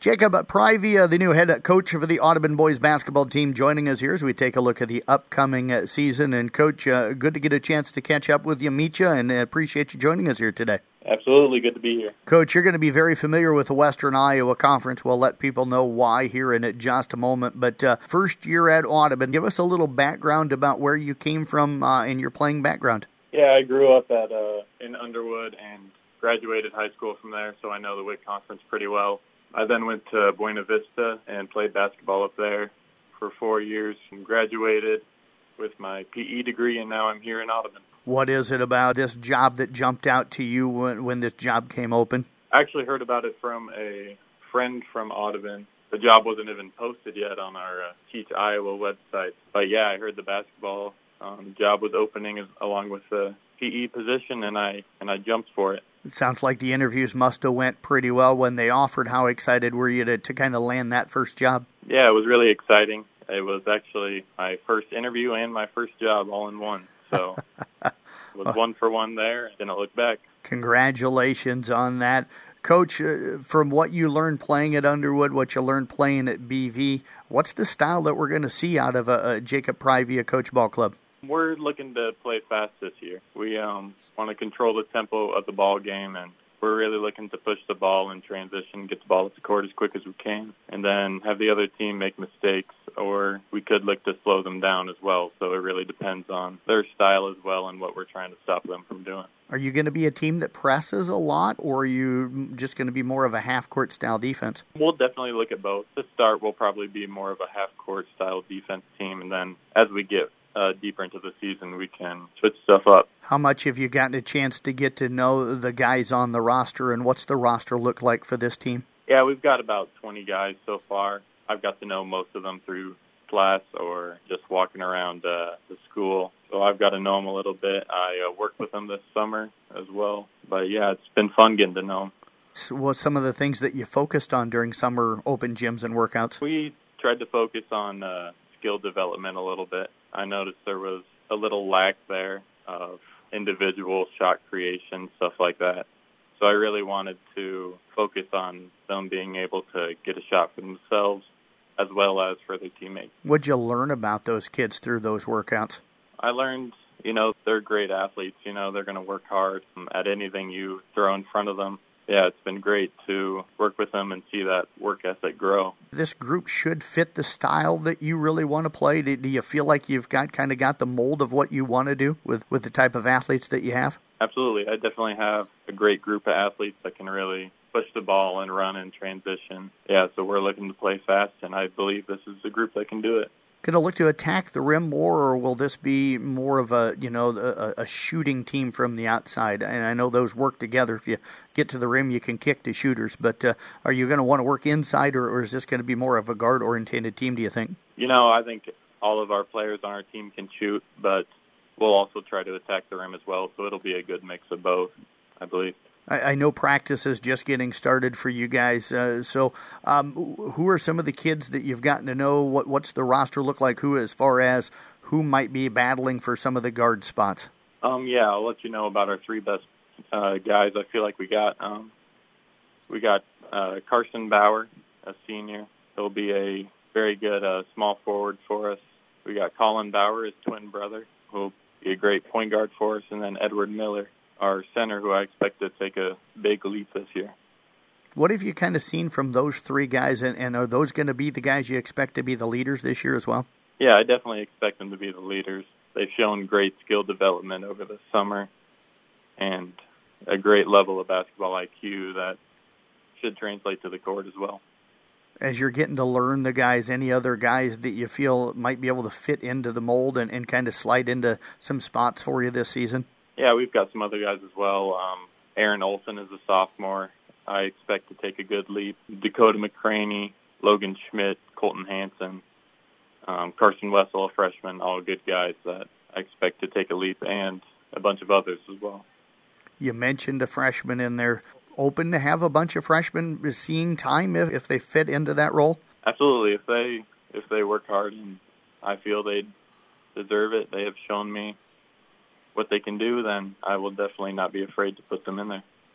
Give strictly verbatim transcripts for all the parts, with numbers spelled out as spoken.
Jacob Privia, the new head coach for the Audubon boys basketball team, joining us here as we take a look at the upcoming uh, season. And, Coach, uh, good to get a chance to catch up with you, meet you, and uh, appreciate you joining us here today. Absolutely. Good to be here. Coach, you're going to be very familiar with the Western Iowa Conference. We'll let people know why here in just a moment. But uh, first year at Audubon, give us a little background about where you came from uh, in your playing background. Yeah, I grew up at uh, in Underwood and graduated high school from there, so I know the W I C Conference pretty well. I then went to Buena Vista and played basketball up there for four years and graduated with my P E degree, and now I'm here in Audubon. What is it about this job that jumped out to you when, when this job came open? I actually heard about it from a friend from Audubon. The job wasn't even posted yet on our uh, Teach Iowa website. But, yeah, I heard the basketball um, job was opening as, along with the P E position, and I and I jumped for it. It sounds like the interviews must have went pretty well when they offered. How excited were you to, to kind of land that first job? Yeah, it was really exciting. It was actually my first interview and my first job all in one. So it was one for one there. Didn't look back. Congratulations on that. Coach, uh, from what you learned playing at Underwood, what you learned playing at B V, what's the style that we're going to see out of a, a Jacob Privia Coach Ball Club? We're looking to play fast this year. We um, want to control the tempo of the ball game, and we're really looking to push the ball in transition, get the ball up the court as quick as we can, and then have the other team make mistakes, or we could look to slow them down as well. So it really depends on their style as well and what we're trying to stop them from doing. Are you going to be a team that presses a lot, or are you just going to be more of a half-court style defense? We'll definitely look at both. To start, we'll probably be more of a half-court style defense team, and then as we get Uh, deeper into the season, we can switch stuff up. How much have you gotten a chance to get to know the guys on the roster, and what's the roster look like for this team? Yeah, we've got about twenty guys so far. I've got to know most of them through class or just walking around uh, the school. So I've got to know them a little bit. I uh, worked with them this summer as well. But, yeah, it's been fun getting to know them. What some of the things that you focused on during summer open gyms and workouts? We tried to focus on uh, skill development a little bit. I noticed there was a little lack there of individual shot creation, stuff like that. So I really wanted to focus on them being able to get a shot for themselves as well as for their teammates. What'd you learn about those kids through those workouts? I learned, you know, they're great athletes. You know, they're going to work hard at anything you throw in front of them. Yeah, it's been great to work with them and see that work ethic grow. This group should fit the style that you really want to play. Do you feel like you've got kind of got the mold of what you want to do with, with the type of athletes that you have? Absolutely. I definitely have a great group of athletes that can really push the ball and run and transition. Yeah, so we're looking to play fast, and I believe this is the group that can do it. Going to look to attack the rim more, or will this be more of a, you know, a, a shooting team from the outside? And I know those work together. If you get to the rim, you can kick to shooters. But uh, are you going to want to work inside, or, or is this going to be more of a guard-oriented team, do you think? You know, I think all of our players on our team can shoot, but we'll also try to attack the rim as well. So it'll be a good mix of both, I believe. I know practice is just getting started for you guys. Uh, so um, who are some of the kids that you've gotten to know? What What's the roster look like? Who, as far as who might be battling for some of the guard spots? Um, yeah, I'll let you know about our three best uh, guys I feel like we got. Um, we got uh, Carson Bauer, a senior. He'll be a very good uh, small forward for us. We got Colin Bauer, his twin brother, who will be a great point guard for us, and then Edward Miller, our center, who I expect to take a big leap this year. What have you kind of seen from those three guys, and, and are those going to be the guys you expect to be the leaders this year as well? Yeah, I definitely expect them to be the leaders. They've shown great skill development over the summer and a great level of basketball I Q that should translate to the court as well. As you're getting to learn the guys, any other guys that you feel might be able to fit into the mold and, and kind of slide into some spots for you this season? Yeah, we've got some other guys as well. Um, Aaron Olson is a sophomore. I expect to take a good leap. Dakota McCraney, Logan Schmidt, Colton Hansen, um, Carson Wessel, a freshman, all good guys that I expect to take a leap, and a bunch of others as well. You mentioned a freshman in there. Open to have a bunch of freshmen seeing time if, if they fit into that role? Absolutely. If they if they work hard and I feel they deserve it, they have shown me what they can do, then I will definitely not be afraid to put them in there.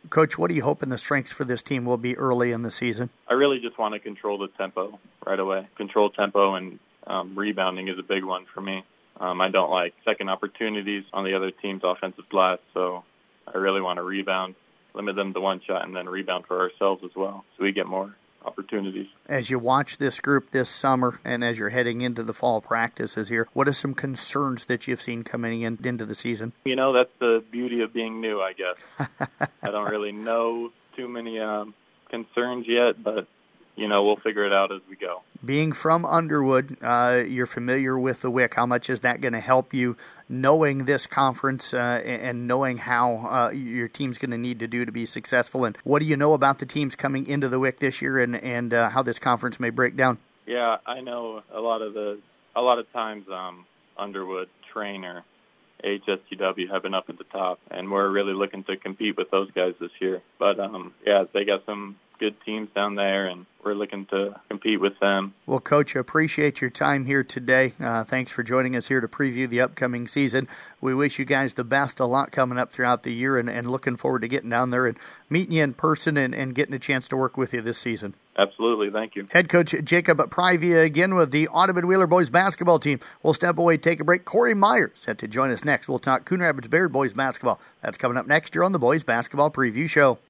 Coach, what are you hoping the strengths for this team will be early in the season? I really just want to control the tempo right away. Control tempo, and um, rebounding is a big one for me. Um, I don't like second opportunities on the other team's offensive glass, so I really want to rebound, limit them to one shot, and then rebound for ourselves as well, so we get more opportunities. As you watch this group this summer and as you're heading into the fall practices here, what are some concerns that you've seen coming in, into the season? You know, that's the beauty of being new, I guess. I don't really know too many um, concerns yet, but, you know, we'll figure it out as we go. Being from Underwood, uh, you're familiar with the W I C. How much is that going to help you knowing this conference uh, and knowing how uh, your team's going to need to do to be successful? And what do you know about the teams coming into the W I C this year, and, and uh, how this conference may break down? Yeah, I know a lot of the a lot of times um, Underwood, Trainer, H S T W have been up at the top, and we're really looking to compete with those guys this year. But um, yeah, they got some good teams down there, and we're looking to compete with them. Well, Coach, appreciate your time here today. Uh, thanks for joining us here to preview the upcoming season. We wish you guys the best, a lot coming up throughout the year, and, and looking forward to getting down there and meeting you in person and, and getting a chance to work with you this season. Absolutely. Thank you. Head coach Jacob Privia again with the Audubon Wheeler boys basketball team. We'll step away, take a break. Corey Meyer set to join us next. We'll talk Coon Rapids Bayard boys basketball. That's coming up next year on the Boys Basketball Preview Show.